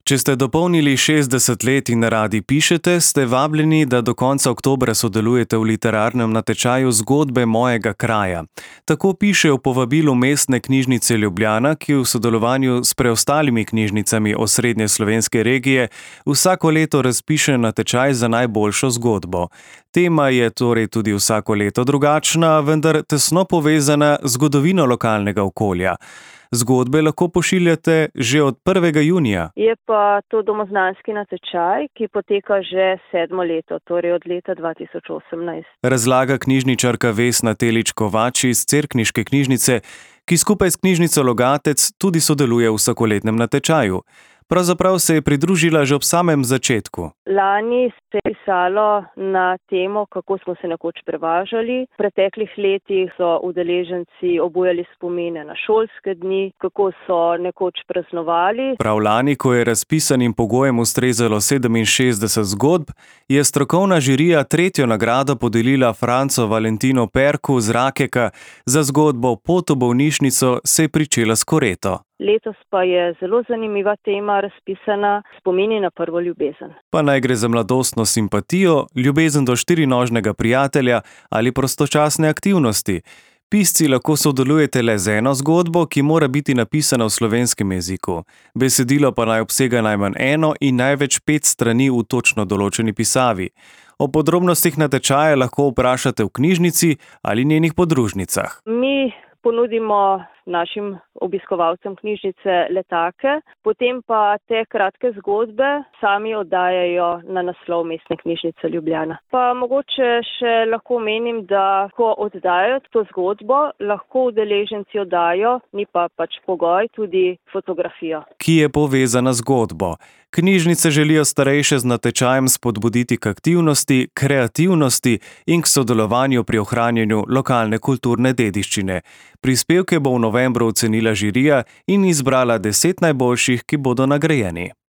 Če ste dopolnili 60 let in radi pišete, ste vabljeni, da do konca oktobra sodelujete v literarnem natečaju Zgodbe mojega kraja. Tako piše v povabilu Mestne knjižnice Ljubljana, ki v sodelovanju s preostalimi knjižnicami osrednje slovenske regije vsako leto razpiše natečaj za najboljšo zgodbo. Tema je torej tudi vsako leto drugačna, vendar tesno povezana z zgodovino lokalnega okolja. Zgodbe lahko pošiljate že od 1. junija. Je pa to domoznanski natečaj, ki poteka že 7. leto, torej od leta 2018. Razlaga knjižničarka Vesna Telič Kovač iz Cerkniške knjižnice, ki skupaj s knjižnico Logatec tudi sodeluje v vsakoletnem natečaju. Pravzaprav se je pridružila že ob samem začetku. Lani se je pisalo na temo, kako smo se nekoč prevažali. V preteklih letih so udeleženci obujali spomine na šolske dni, kako so nekoč praznovali. Prav lani, ko je razpisanim pogojem ustrezalo 67 zgodb, je strokovna žirija 3. nagrado podelila Francu Valentinu Perku z Rakeka za zgodbo Pot v bolnišnico se je pričela s koreto. Letos pa je zelo zanimiva tema razpisana, spomini na prvo ljubezen. Pa naj gre za mladostno simpatijo, ljubezen do štirinožnega prijatelja ali prostočasne aktivnosti. Pisci lahko sodelujete le z eno zgodbo, ki mora biti napisana v slovenskem jeziku. Besedilo pa naj obsega najmanj 1 in največ 5 strani v točno določeni pisavi. O podrobnostih natečaja lahko vprašate v knjižnici ali njenih podružnicah. Mi ponudimo našim obiskovalcem knjižnice letake, potem pa te kratke zgodbe sami oddajajo na naslov Mestne knjižnice Ljubljana. Pa mogoče še lahko omenim, da ko oddajajo to zgodbo, lahko udeleženci oddajo, ni pa pač pogoj, tudi fotografijo, ki je povezana z zgodbo. Knjižnice želijo starejše z natečajem spodbuditi k aktivnosti, kreativnosti in k sodelovanju pri ohranjanju lokalne kulturne dediščine. Prispevke bo v novembru ocenila žirija in izbrala 10 najboljših, ki bodo nagrajeni.